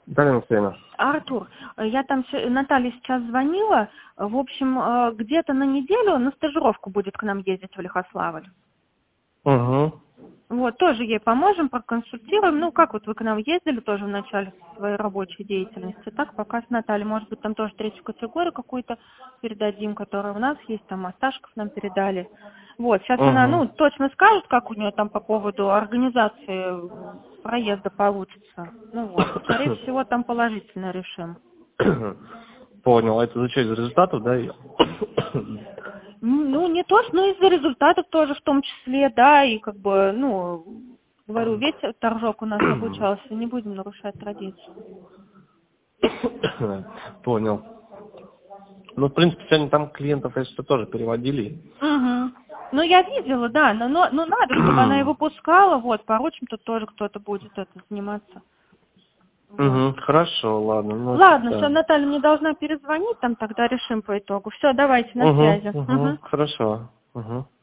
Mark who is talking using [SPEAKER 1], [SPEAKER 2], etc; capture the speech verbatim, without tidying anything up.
[SPEAKER 1] Дарья Алексеевна.
[SPEAKER 2] Артур, я там с- Наталье сейчас звонила. В общем, э, где-то на неделю на стажировку будет к нам ездить в Лихославль.
[SPEAKER 1] Угу.
[SPEAKER 2] Вот, тоже ей поможем, проконсультируем. Ну, как вот вы к нам ездили тоже в начале своей рабочей деятельности. Так, пока с Натальей, может быть, там тоже третью категорию какую-то передадим, которая у нас есть, там Осташков нам передали. Вот, сейчас она,
[SPEAKER 1] Угу.
[SPEAKER 2] ну, точно скажет, как у нее там по поводу организации проезда получится. Ну вот, скорее всего, там положительно решим.
[SPEAKER 1] Понял. А это за что, из результатов, да? её?
[SPEAKER 2] Ну, не то, что, ну, из-за результатов тоже в том числе, да, и как бы, ну, говорю, весь торжок у нас обучался, не будем нарушать традицию.
[SPEAKER 1] Понял. Ну, в принципе, сегодня там клиентов, если что, тоже переводили.
[SPEAKER 2] Угу. Ну, я видела, да, но, но, но надо, чтобы она его пускала, вот, поручим, тут тоже кто-то будет это заниматься. Вот.
[SPEAKER 1] Угу. Хорошо, ладно. Ну,
[SPEAKER 2] Ладно,
[SPEAKER 1] да.
[SPEAKER 2] все, Наталья мне должна перезвонить, там тогда решим по итогу. Все, давайте, на
[SPEAKER 1] Угу.
[SPEAKER 2] связи.
[SPEAKER 1] Угу.
[SPEAKER 2] Угу.
[SPEAKER 1] Хорошо. Угу.